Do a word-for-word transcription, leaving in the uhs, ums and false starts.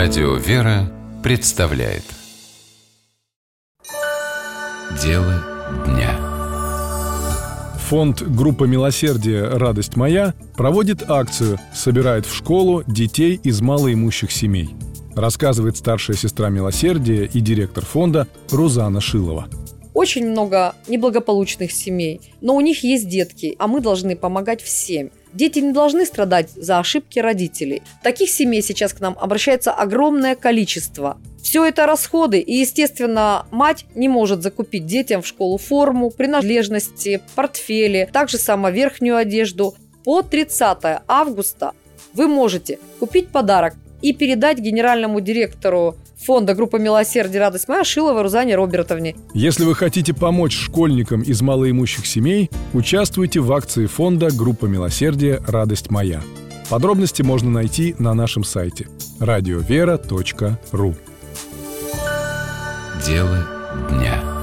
Радио «Вера» представляет Дело дня. Фонд «Группа милосердия. Радость моя» проводит акцию «Собирает в школу детей из малоимущих семей». Рассказывает старшая сестра милосердия и директор фонда Рузана Шилова. Очень много неблагополучных семей, но у них есть детки, а мы должны помогать всем. Дети не должны страдать за ошибки родителей. Таких семей сейчас к нам обращается огромное количество. Все это расходы, и, естественно, мать не может закупить детям в школу форму, принадлежности, портфели, также само верхнюю одежду. По тридцатое августа вы можете купить подарок и передать генеральному директору фонда «Группа милосердия. Радость моя» Шиловой Рузане Робертовне. Если вы хотите помочь школьникам из малоимущих семей, участвуйте в акции фонда «Группа милосердия. Радость моя». Подробности можно найти на нашем сайте радиовера точка ру. Дело дня.